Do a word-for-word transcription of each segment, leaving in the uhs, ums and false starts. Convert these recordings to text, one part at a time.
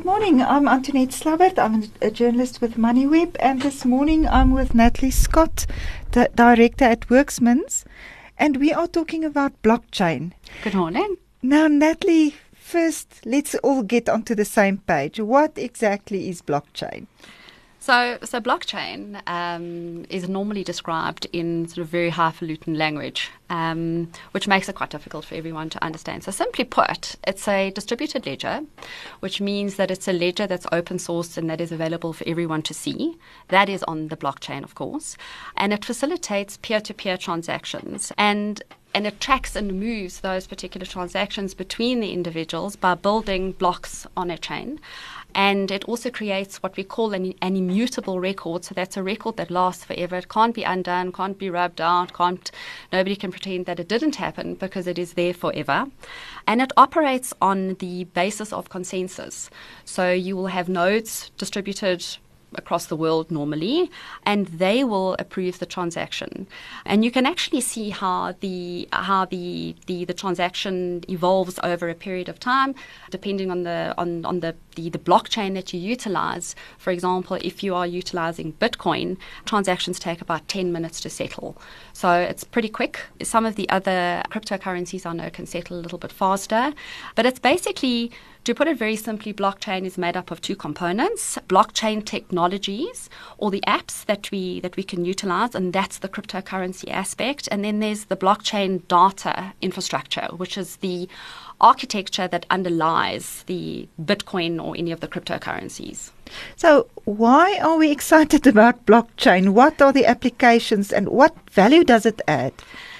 morning. I'm Antoinette Slabbert. I'm a journalist with MoneyWeb, and this morning I'm with Natalie Scott, the director at Worksmans, and we are talking about blockchain. Good morning. Now, Natalie, first let's all get onto the same page. What exactly is blockchain? So, so blockchain um, is normally described in sort of very highfalutin language, um, which makes it quite difficult for everyone to understand. So simply put, it's a distributed ledger, which means that it's a ledger that's open source and that is available for everyone to see. That is on the blockchain, of course, and it facilitates peer-to-peer transactions. And And it tracks and moves those particular transactions between the individuals by building blocks on a chain. And it also creates what we call an, an immutable record. So that's a record that lasts forever. It can't be undone, can't be rubbed out, can't, nobody can pretend that it didn't happen because it is there forever. And it operates on the basis of consensus. So you will have nodes distributed across the world normally, and they will approve the transaction. And you can actually see how the how the, the, the transaction evolves over a period of time, depending on the on, on the, the, the blockchain that you utilize. For example, if you are utilizing Bitcoin, transactions take about ten minutes to settle. So it's pretty quick. Some of the other cryptocurrencies I know can settle a little bit faster, but it's basically, to put it very simply, blockchain is made up of two components: blockchain technologies, or the apps that we that we can utilize, and that's the cryptocurrency aspect. And then there's the blockchain data infrastructure, which is the architecture that underlies the Bitcoin or any of the cryptocurrencies. So why are we excited about blockchain? What are the applications and what value does it add?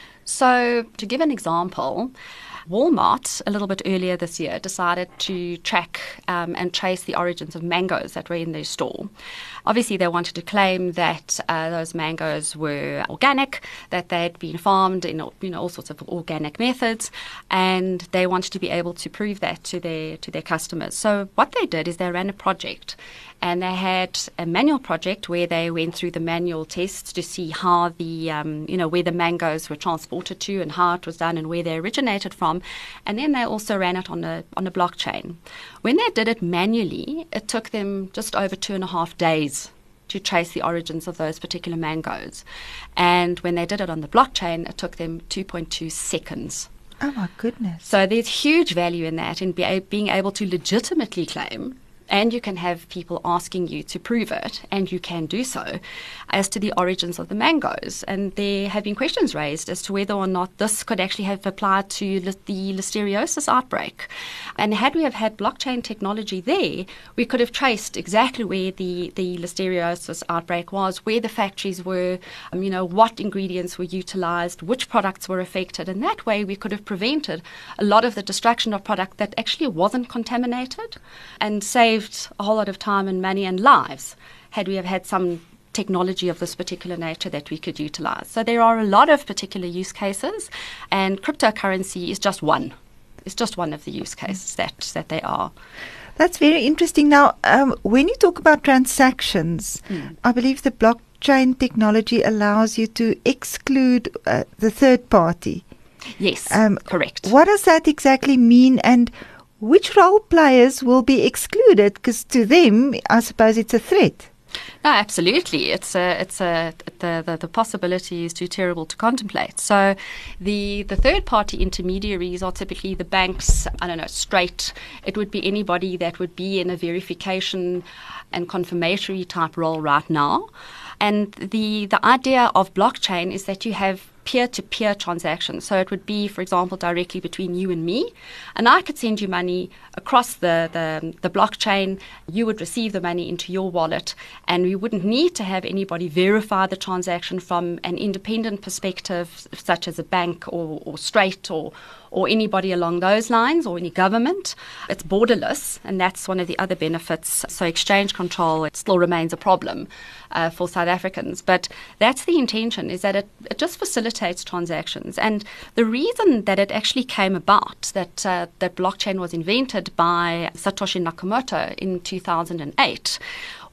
So to give an example, Walmart, a little bit earlier this year, decided to track um, and trace the origins of mangoes that were in their store. Obviously, they wanted to claim that uh, those mangoes were organic, that they had been farmed in you know all sorts of organic methods, and they wanted to be able to prove that to their to their customers. So what they did is they ran a project, and they had a manual project where they went through the manual tests to see how the um, you know where the mangoes were transported to and how it was done and where they originated from. And then they also ran it on a on a blockchain. When they did it manually, it took them just over two and a half days to trace the origins of those particular mangoes. And when they did it on the blockchain, it took them two point two seconds. Oh my goodness. So there's huge value in that, in be, being able to legitimately claim. And you can have people asking you to prove it, and you can do so, as to the origins of the mangoes. And there have been questions raised as to whether or not this could actually have applied to the listeriosis outbreak. And had we have had blockchain technology there, we could have traced exactly where the, the listeriosis outbreak was, where the factories were, um, you know, what ingredients were utilized, which products were affected. And that way we could have prevented a lot of the destruction of product that actually wasn't contaminated, and saved a whole lot of time and money and lives had we have had some technology of this particular nature that we could utilize. So there are a lot of particular use cases, and cryptocurrency is just one. It's just one of the use cases that, that they are. That's very interesting. Now, um, when you talk about transactions, mm. I believe the blockchain technology allows you to exclude uh, the third party. Yes, um, correct. What does that exactly mean, and which role players will be excluded? Because to them, I suppose it's a threat. No, absolutely. It's a, it's a, the, the, the possibility is too terrible to contemplate. So the, the third-party intermediaries are typically the banks, I don't know, straight. It would be anybody that would be in a verification and confirmatory type role right now. And the, the idea of blockchain is that you have peer-to-peer transactions. So it would be, for example, directly between you and me, and I could send you money across the, the, the blockchain. You would receive the money into your wallet, and we wouldn't need to have anybody verify the transaction from an independent perspective, such as a bank or, or straight or or anybody along those lines, or any government. It's borderless, and that's one of the other benefits. So exchange control, it still remains a problem uh, for South Africans. But that's the intention, is that it, it just facilitates transactions. And the reason that it actually came about, that uh, that blockchain was invented by Satoshi Nakamoto in two thousand eight,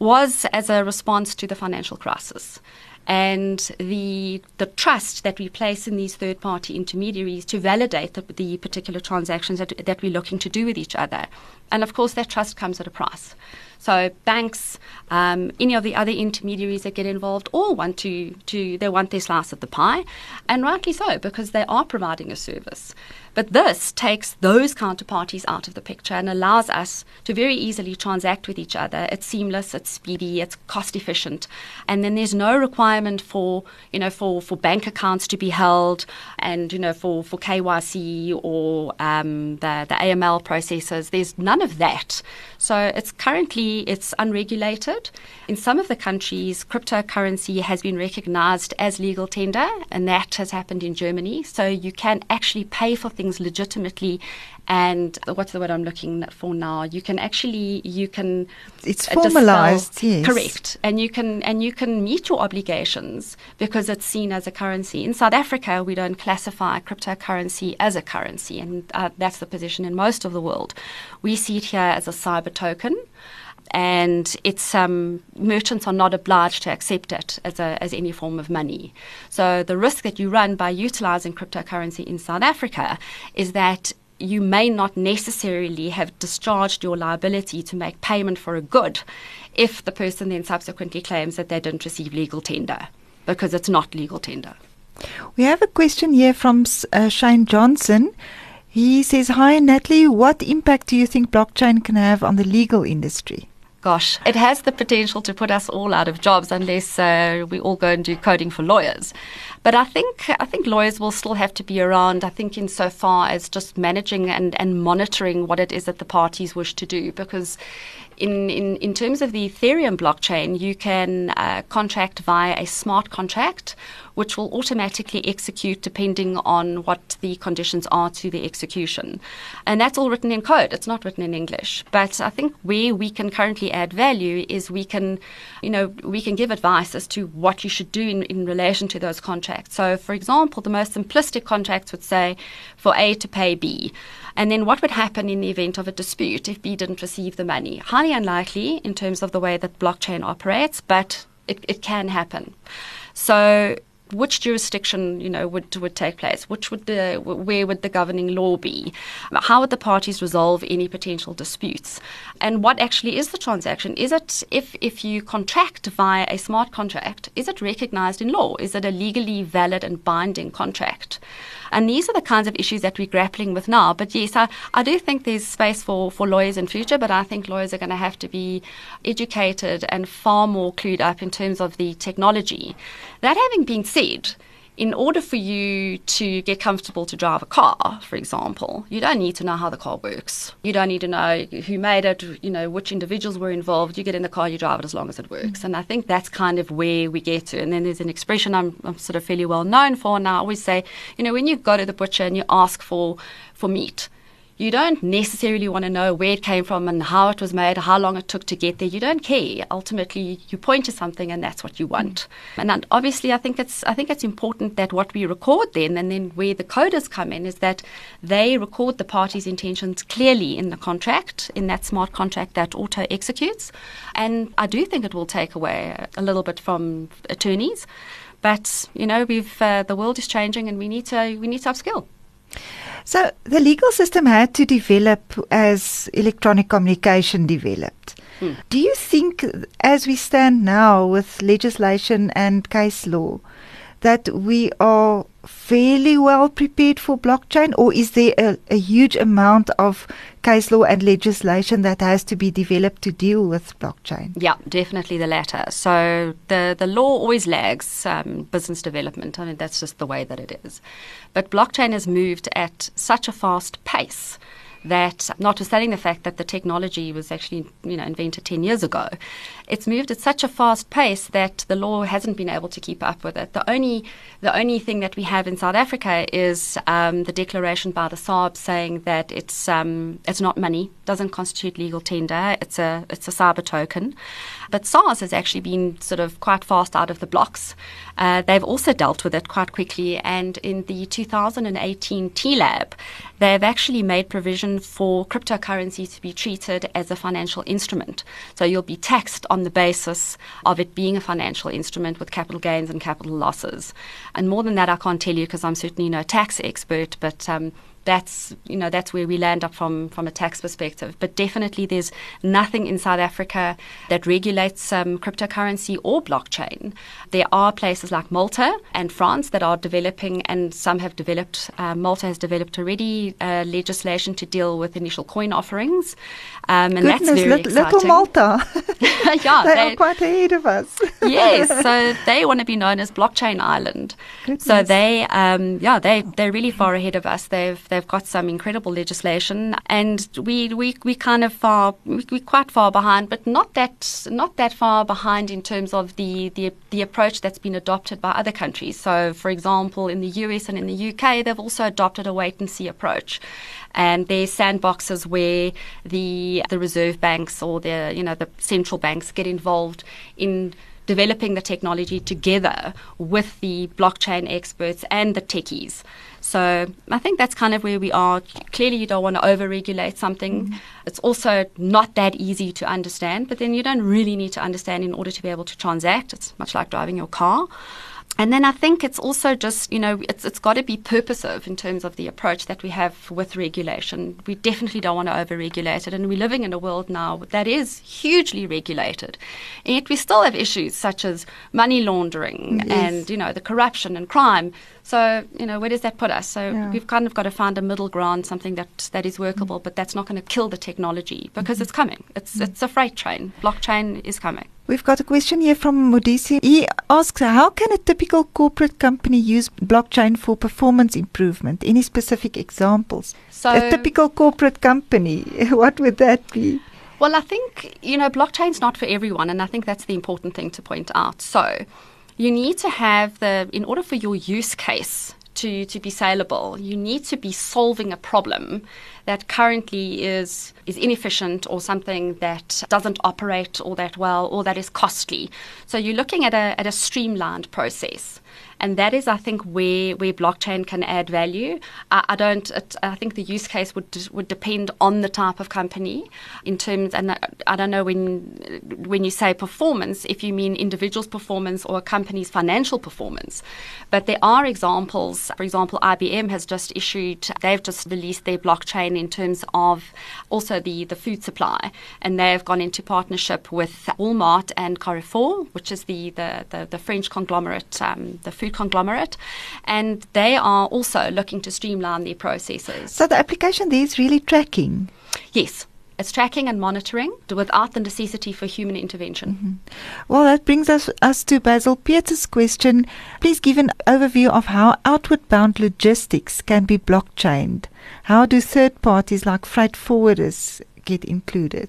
was as a response to the financial crisis. And the the trust that we place in these third-party intermediaries to validate the, the particular transactions that, that we're looking to do with each other. And, of course, that trust comes at a price. So banks, um, any of the other intermediaries that get involved, all want to, to they want their slice of the pie, and rightly so, because they are providing a service. But this takes those counterparties out of the picture and allows us to very easily transact with each other. It's seamless, it's speedy, it's cost efficient, and then there's no requirement for you know for, for bank accounts to be held, and you know for, for K Y C or um, the the A M L processes. There's none of that. So it's currently it's unregulated. In some of the countries, cryptocurrency has been recognized as legal tender, and that has happened in Germany. So you can actually pay for things legitimately, and what's the word I'm looking for now? You can actually you can it's formalized, dispel, yes, correct, and you can and you can meet your obligations because it's seen as a currency. In South Africa, we don't classify cryptocurrency as a currency, and uh, that's the position in most of the world. We see it here as a cyber token. And it's um, merchants are not obliged to accept it as a, as any form of money. So the risk that you run by utilizing cryptocurrency in South Africa is that you may not necessarily have discharged your liability to make payment for a good if the person then subsequently claims that they didn't receive legal tender, because it's not legal tender. We have a question here from uh, Shane Johnson. He says, "Hi Natalie, what impact do you think blockchain can have on the legal industry?" Gosh, it has the potential to put us all out of jobs unless uh, we all go and do coding for lawyers. But I think I think lawyers will still have to be around, I think, insofar as just managing and, and monitoring what it is that the parties wish to do. Because in, in, in terms of the Ethereum blockchain, you can uh, contract via a smart contract, which will automatically execute depending on what the conditions are to the execution. And that's all written in code. It's not written in English. But I think where we can currently add value is we can, you know, we can give advice as to what you should do in, in relation to those contracts. So, for example, the most simplistic contracts would say for A to pay B. And then what would happen in the event of a dispute if B didn't receive the money? Highly unlikely in terms of the way that blockchain operates, but it, it can happen. So which jurisdiction, you know, would would take place? Which would the where would the governing law be? How would the parties resolve any potential disputes? And what actually is the transaction? Is it if if you contract via a smart contract, is it recognized in law? Is it a legally valid and binding contract? And these are the kinds of issues that we're grappling with now. But yes, I, I do think there's space for, for lawyers in future, but I think lawyers are going to have to be educated and far more clued up in terms of the technology. That having been said, in order for you to get comfortable to drive a car, for example, you don't need to know how the car works. You don't need to know who made it, you know, which individuals were involved. You get in the car, you drive it as long as it works. Mm-hmm. And I think that's kind of where we get to. And then there's an expression I'm, I'm sort of fairly well known for, and I always say, you know, when you go to the butcher and you ask for, for meat, you don't necessarily want to know where it came from and how it was made, how long it took to get there. You don't care. Ultimately, you point to something and that's what you want. Mm. And obviously, I think it's I think it's important that what we record then, and then where the coders come in, is that they record the parties' intentions clearly in the contract, in that smart contract that auto executes. And I do think it will take away a little bit from attorneys. But, you know, we've uh, the world is changing and we need to we need to upskill. So the legal system had to develop as electronic communication developed. Hmm. Do you think, as we stand now with legislation and case law, that we are fairly well prepared for blockchain, or is there a, a huge amount of case law and legislation that has to be developed to deal with blockchain? Yeah, definitely the latter. So the, the law always lags um, business development. I mean, that's just the way that it is. But blockchain has moved at such a fast pace that, notwithstanding the fact that the technology was actually, you know, invented ten years ago, it's moved at such a fast pace that the law hasn't been able to keep up with it. The only the only thing that we have in South Africa is um, the declaration by the S A R B saying that it's um, it's not money, doesn't constitute legal tender, it's a it's a cyber token. But SARS has actually been sort of quite fast out of the blocks. Uh, they've also dealt with it quite quickly, and in the two thousand eighteen T LAB, they've actually made provision reason for cryptocurrency to be treated as a financial instrument. So you'll be taxed on the basis of it being a financial instrument with capital gains and capital losses. And more than that, I can't tell you because I'm certainly no tax expert, but um, that's, you know, that's where we land up from, from a tax perspective. But definitely there's nothing in South Africa that regulates um, cryptocurrency or blockchain. There are places like Malta and France that are developing, and some have developed, uh, Malta has developed already uh, legislation to deal with initial coin offerings. Um, and Goodness, that's very little, exciting. little Malta. yeah, they, they are quite ahead of us. Yes, so they want to be known as Blockchain Island. Goodness. So they, um, yeah, they they're really far ahead of us. They've they've got some incredible legislation, and we we we kind of far we we're quite far behind, but not that not that far behind in terms of the the the approach that's been adopted by other countries. So, for example, in the U S and in the U K, they've also adopted a wait and see approach. And there's sandboxes where the the reserve banks or the you know the central banks get involved in developing the technology together with the blockchain experts and the techies. So I think that's kind of where we are. Clearly, you don't want to over-regulate something. Mm-hmm. It's also not that easy to understand, but then you don't really need to understand in order to be able to transact. It's much like driving your car. And then I think it's also just, you know, it's it's got to be purposive in terms of the approach that we have with regulation. We definitely don't want to over-regulate it. And we're living in a world now that is hugely regulated. And yet we still have issues such as money laundering yes. and, you know, the corruption and crime. So, you know, where does that put us? So yeah. we've kind of got to find a middle ground, something that, that is workable, mm. but that's not going to kill the technology because mm-hmm. it's coming. It's, mm. it's a freight train. Blockchain is coming. We've got a question here from Modisi. He asks, how can a typical corporate company use blockchain for performance improvement? Any specific examples? So, a typical corporate company, what would that be? Well, I think, you know, blockchain's not for everyone, and I think that's the important thing to point out. So you need to have the, in order for your use case to, to be saleable, you need to be solving a problem that currently is is inefficient or something that doesn't operate all that well or that is costly. So you're looking at a at a streamlined process. And that is, I think, where where blockchain can add value. I, I don't. It, I think the use case would would depend on the type of company. In terms, and I don't know when when you say performance, if you mean individual's performance or a company's financial performance. But there are examples. For example, I B M has just issued. They've just released their blockchain in terms of also the the food supply, and they've gone into partnership with Walmart and Carrefour, which is the the the, the French conglomerate, um, the food conglomerate, and they are also looking to streamline their processes. So the application there is really tracking? Yes. It's tracking and monitoring without the necessity for human intervention. Mm-hmm. Well, that brings us, us to Basil Pieter's question. Please give an overview of how outward bound logistics can be blockchained. How do third parties like freight forwarders get included?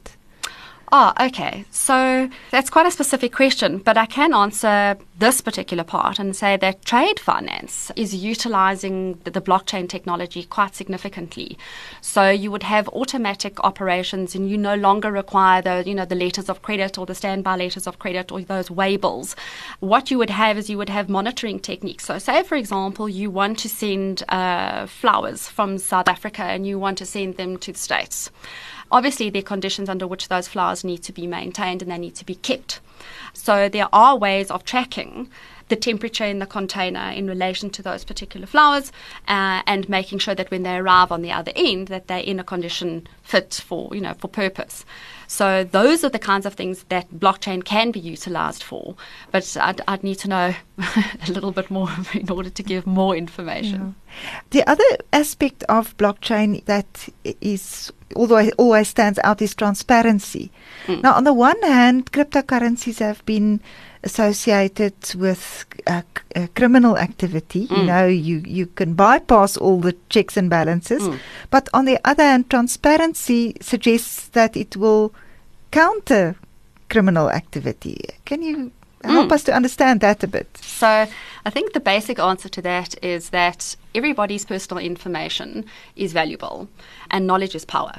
Oh, okay. So that's quite a specific question, but I can answer this particular part and say that trade finance is utilizing the, the blockchain technology quite significantly. So you would have automatic operations, and you no longer require the, you know, the letters of credit or the standby letters of credit or those waybills. What you would have is you would have monitoring techniques. So say, for example, you want to send uh, flowers from South Africa and you want to send them to the States. Obviously, there are conditions under which those flowers need to be maintained and they need to be kept. So there are ways of tracking the temperature in the container in relation to those particular flowers uh, and making sure that when they arrive on the other end that they're in a condition fit for, you know, for purpose. So those are the kinds of things that blockchain can be utilized for. But I'd, I'd need to know a little bit more in order to give more information. Yeah. The other aspect of blockchain that is, although it always stands out, is transparency. Mm. Now, on the one hand, cryptocurrencies have been associated with uh, c- uh, criminal activity. Mm. You know, you, you can bypass all the checks and balances. Mm. But on the other hand, transparency suggests that it will counter criminal activity. Can you help mm. us to understand that a bit? So I think the basic answer to that is that everybody's personal information is valuable and knowledge is power.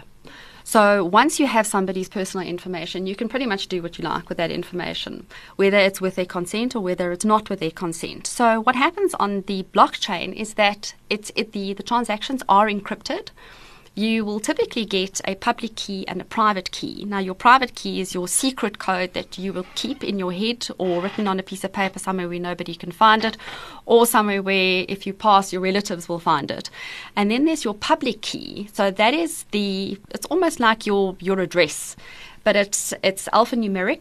So once you have somebody's personal information, you can pretty much do what you like with that information, whether it's with their consent or whether it's not with their consent. So what happens on the blockchain is that it's it, the, the transactions are encrypted. you will typically get a public key and a private key. Now, your private key is your secret code that you will keep in your head or written on a piece of paper somewhere where nobody can find it, or somewhere where if you pass, your relatives will find it. And then there's your public key. So that is the, it's almost like your, your address, but it's it's alphanumeric,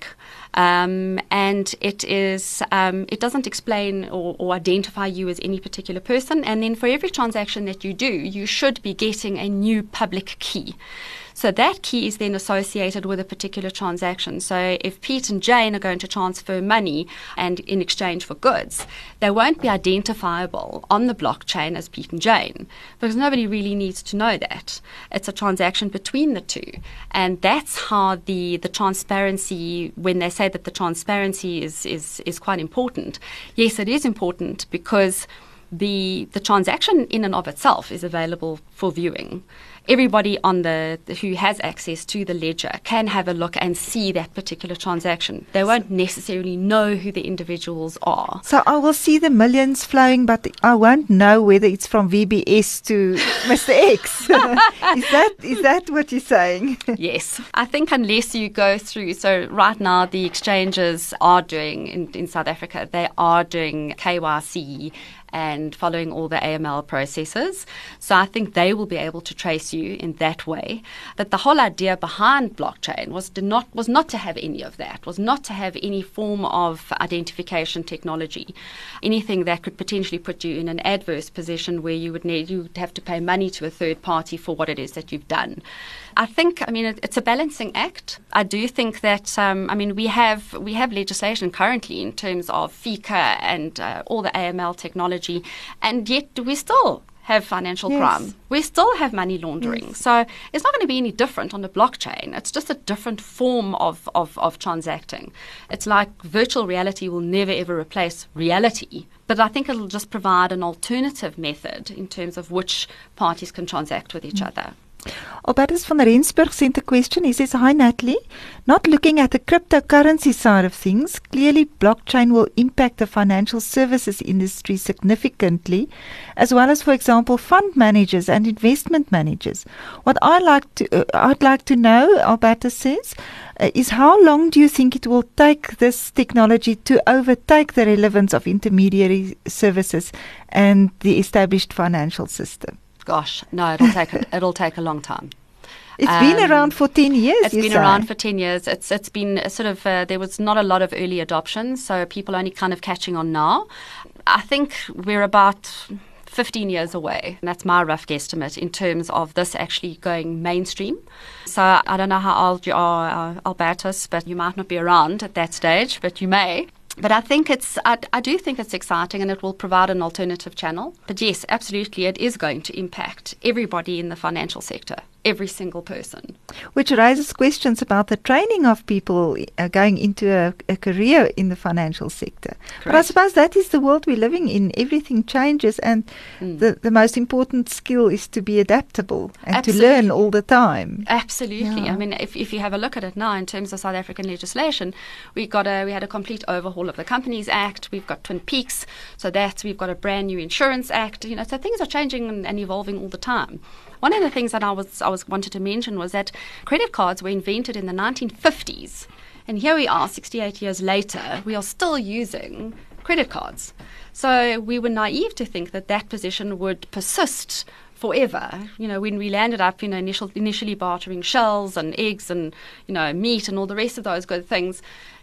um, and it is um, it doesn't explain or, or identify you as any particular person. And then for every transaction that you do, you should be getting a new public key. So that key is then associated with a particular transaction. So if Pete and Jane are going to transfer money and in exchange for goods, they won't be identifiable on the blockchain as Pete and Jane, because nobody really needs to know that. It's a transaction between the two. And that's how the, the transparency, when they say that the transparency is, is, is quite important, yes, it is important because the the transaction in and of itself is available for viewing. Everybody on the who has access to the ledger can have a look and see that particular transaction. They won't necessarily know who the individuals are. So I will see the millions flowing, but I won't know whether it's from V B S to Mister X. is that is that what you're saying? Yes. I think unless you go through, so right now the exchanges are doing, in, in South Africa, they are doing K Y C and following all the A M L processes. So I think they will be able to trace you in that way. But the whole idea behind blockchain was to not was not to have any of that, was not to have any form of identification technology, anything that could potentially put you in an adverse position where you would need you would have to pay money to a third party for what it is that you've done. I think, I mean, it, it's a balancing act. I do think that, um, I mean, we have we have legislation currently in terms of FICA and uh, all the A M L technology, and yet we still have financial yes. crime. We still have money laundering. Yes. So it's not going to be any different on the blockchain. It's just a different form of, of, of transacting. It's like virtual reality will never ever replace reality. But I think it'll just provide an alternative method in terms of which parties can transact with each mm. other. Albertus van Rensburg sent a question. He says, hi Natalie, not looking at the cryptocurrency side of things, clearly blockchain will impact the financial services industry significantly, as well as, for example, fund managers and investment managers. What I like to, uh, I'd like to know, Albertus says, uh, is how long do you think it will take this technology to overtake the relevance of intermediary services and the established financial system? Gosh, no, it'll take a, it'll take a long time. It's um, been around for ten years. It's you been say. around for ten years. It's it's been a sort of uh, there was not a lot of early adoption, so people only kind of catching on now. I think we're about fifteen years away, and that's my rough guesstimate in terms of this actually going mainstream. So I don't know how old you are, uh, Albertus, but you might not be around at that stage, but you may. But I think it's, I, I do think it's exciting, and it will provide an alternative channel. But yes, absolutely, it is going to impact everybody in the financial sector, every single person. Which raises questions about the training of people uh, going into a, a career in the financial sector. Correct. But I suppose that is the world we're living in. Everything changes, and mm. the, the most important skill is to be adaptable and absolutely. To learn all the time. Absolutely. Yeah. I mean, if, if you have a look at it now in terms of South African legislation, we got a we had a complete overhaul of the Companies Act. We've got Twin Peaks, so that's we've got a brand new Insurance Act. You know, so things are changing and, and evolving all the time. One of the things that I was I was wanted to mention was that credit cards were invented in the nineteen fifties, and here we are, sixty-eight years later, we are still using credit cards. So we were naive to think that that position would persist forever. You know, when we landed up, you know, initial, initially bartering shells and eggs and, you know, meat and all the rest of those good things,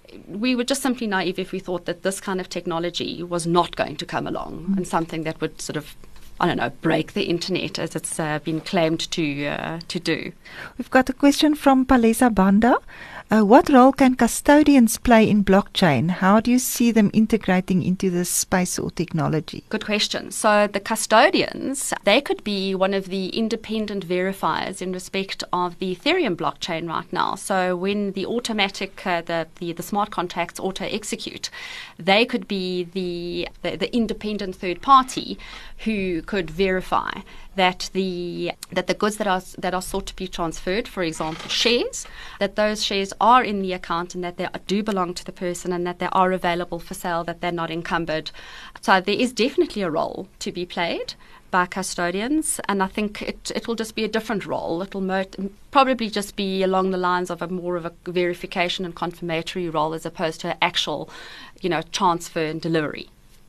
we were just simply naive if we thought that this kind of technology was not going to come along mm. and something that would sort of, I don't know, break the internet as it's uh, been claimed to uh, to do. We've got a question from Palesa Banda. Uh, what role can custodians play in blockchain? How do you see them integrating into this space or technology? Good question. So the custodians, they could be one of the independent verifiers in respect of the Ethereum blockchain right now. So when the automatic, uh, the, the the smart contracts auto-execute, they could be the, the the independent third party who could verify that the that the goods that are that are sought to be transferred, for example, shares, that those shares are in the account and that they do belong to the person and that they are available for sale, that they're not encumbered. So there is definitely a role to be played. by custodians, and I think it, it will just be a different role. It will mo- probably just be along the lines of a more of a verification and confirmatory role as opposed to an actual, you know, transfer and delivery.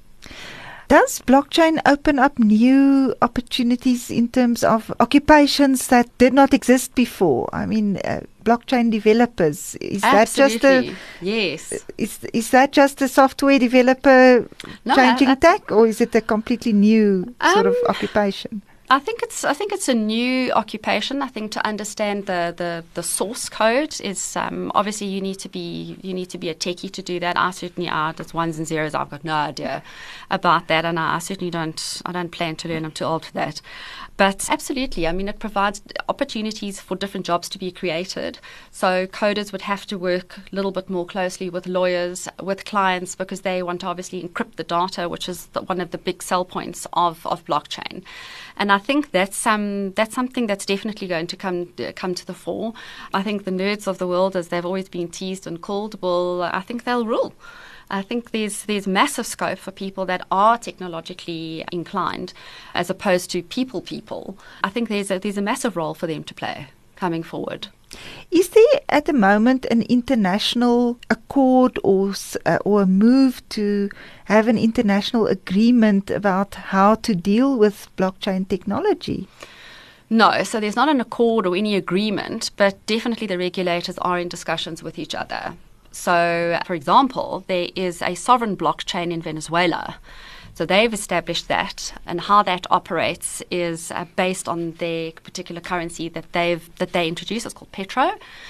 Does blockchain open up new opportunities in terms of occupations that did not exist before? I mean, uh, blockchain developers, is Absolutely. that just a yes? Is is that just a software developer No, changing I, I, tack, or is it a completely new sort of Um, occupation? I think it's I think it's a new occupation. I think to understand the, the, the source code is um, obviously you need to be you need to be a techie to do that. I certainly are. It's ones and zeros. I've got no idea about that, and I, I certainly don't I don't plan to learn. I'm too old for that. But absolutely, I mean, it provides opportunities for different jobs to be created. So coders would have to work a little bit more closely with lawyers, with clients, because they want to obviously encrypt the data, which is the, one of the big sell points of, of blockchain. And I think that's um, that's something that's definitely going to come uh, come to the fore. I think the nerds of the world, as they've always been teased and called, will I think they'll rule. I think there's there's massive scope for people that are technologically inclined, as opposed to people people. I think there's a, there's a massive role for them to play coming forward. Is there at the moment an international accord or uh, or a move to have an international agreement about how to deal with blockchain technology? No, so there's not an accord or any agreement, but definitely the regulators are in discussions with each other. So, for example, there is a sovereign blockchain in Venezuela. So they've established that, and how that operates is uh, based on their particular currency that they've that they introduced. It's called Petro,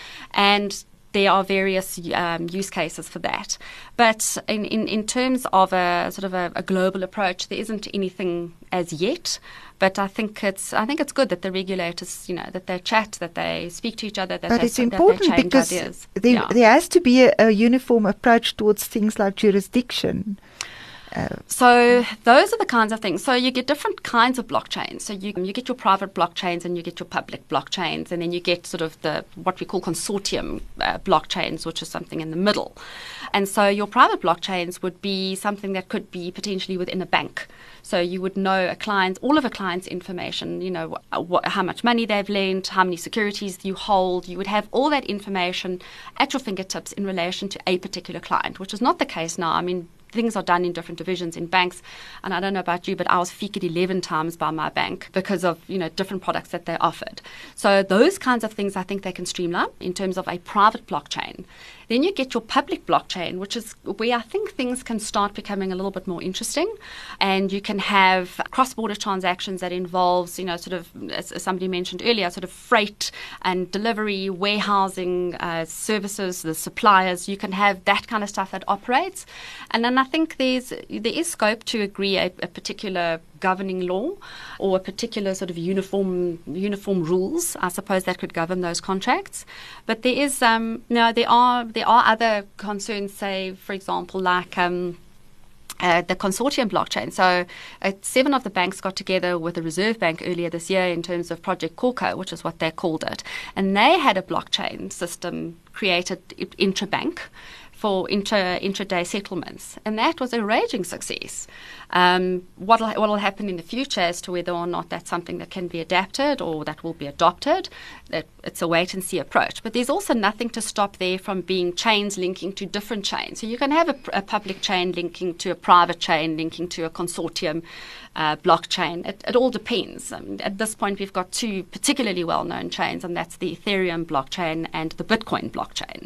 and there are various um, use cases for that. But in, in, in terms of a sort of a, a global approach, there isn't anything as yet. But I think it's I think it's good that the regulators, you know, that they chat, that they speak to each other, that, but they, it's important that they change because ideas. There, Yeah. there has to be a, a uniform approach towards things like jurisdiction. Uh, So those are the kinds of things. So you get different kinds of blockchains. So you you get your private blockchains and you get your public blockchains, and then you get sort of the what we call consortium uh, blockchains, which is something in the middle. And so your private blockchains would be something that could be potentially within a bank. So you would know a client, all of a client's information, you know, wh- wh- how much money they've lent, how many securities you hold. You would have all that information at your fingertips in relation to a particular client, which is not the case now. I mean, things are done in different divisions in banks, and I don't know about you, but I was featured eleven times by my bank because of, you know, different products that they offered. So those kinds of things I think they can streamline in terms of a private blockchain. Then you get your public blockchain, which is where I think things can start becoming a little bit more interesting, and you can have cross-border transactions that involves, you know, sort of, as somebody mentioned earlier, sort of freight and delivery, warehousing uh, services, the suppliers. You can have that kind of stuff that operates, and then I think there's there is scope to agree a, a particular governing law or a particular sort of uniform uniform rules. I suppose that could govern those contracts. But there is um, no, there are there are other concerns. Say, for example, like. Um, Uh, the consortium blockchain. So uh, seven of the banks got together with the Reserve Bank earlier this year in terms of Project Corco, which is what they called it. And they had a blockchain system created intra-bank for intra, intraday settlements. And that was a raging success. Um, what will happen in the future as to whether or not that's something that can be adapted or that will be adopted, that it's a wait-and-see approach. But there's also nothing to stop there from being chains linking to different chains. So you can have a, a public chain linking to a private chain, linking to a consortium uh, blockchain. It, it all depends. I mean, at this point, we've got two particularly well-known chains, and that's the Ethereum blockchain and the Bitcoin blockchain.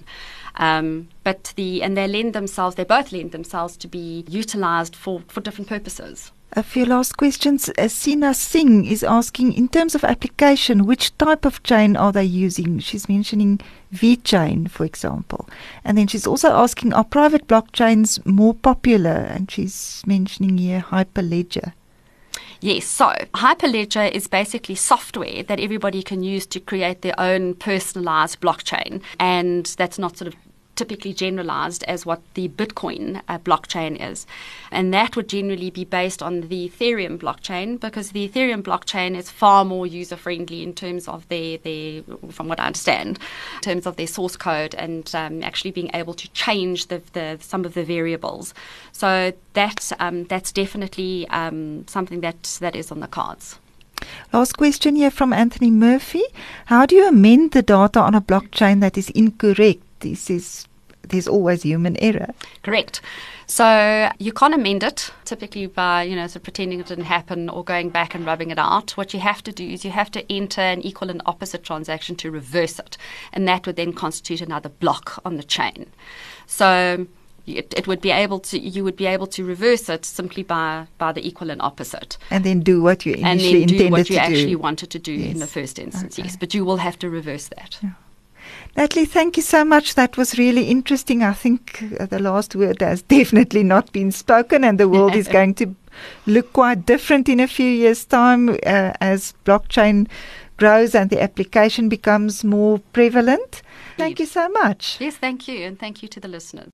Um, but the and they lend themselves, they both lend themselves to be utilized for, for different purposes. A few last questions. Uh, Sina Singh is asking, in terms of application, which type of chain are they using? She's mentioning VeChain, for example. And then she's also asking, are private blockchains more popular? And she's mentioning here Hyperledger. Yes, so Hyperledger is basically software that everybody can use to create their own personalized blockchain. And that's not sort of typically generalized as what the Bitcoin uh, blockchain is. And that would generally be based on the Ethereum blockchain, because the Ethereum blockchain is far more user-friendly in terms of their, their, from what I understand, in terms of their source code and um, actually being able to change the, the some of the variables. So that's, um, that's definitely um, something that, that is on the cards. Last question here from Anthony Murphy. How do you amend the data on a blockchain that is incorrect? This is, there's always human error. Correct. So you can't amend it, typically by, you know, sort of pretending it didn't happen or going back and rubbing it out. What you have to do is you have to enter an equal and opposite transaction to reverse it. And that would then constitute another block on the chain. So It, it would be able to, you would be able to reverse it simply by, by the equal and opposite. And then do what you initially and then intended do what you to actually do. wanted to do Yes. in the first instance, Okay. yes. But you will have to reverse that. Yeah. Natalie, thank you so much. That was really interesting. I think uh, the last word has definitely not been spoken, and the world is going to look quite different in a few years' time uh, as blockchain grows and the application becomes more prevalent. Thank you so much. Yes, thank you. And thank you to the listeners.